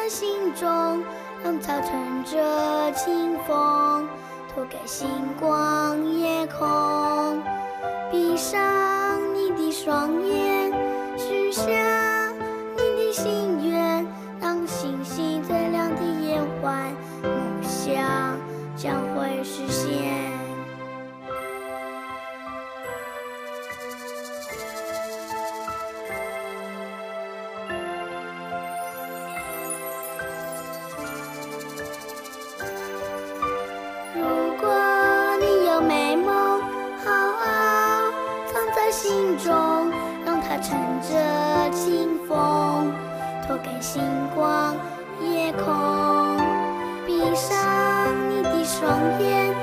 在心中，让它乘着清风，托给星光夜空。闭上你的双眼，许下你的心愿，当星星最亮的夜晚，梦想将会实现。如果你有美梦，好好藏在心中，让它乘着清风，托给星光夜空。闭上你的双眼，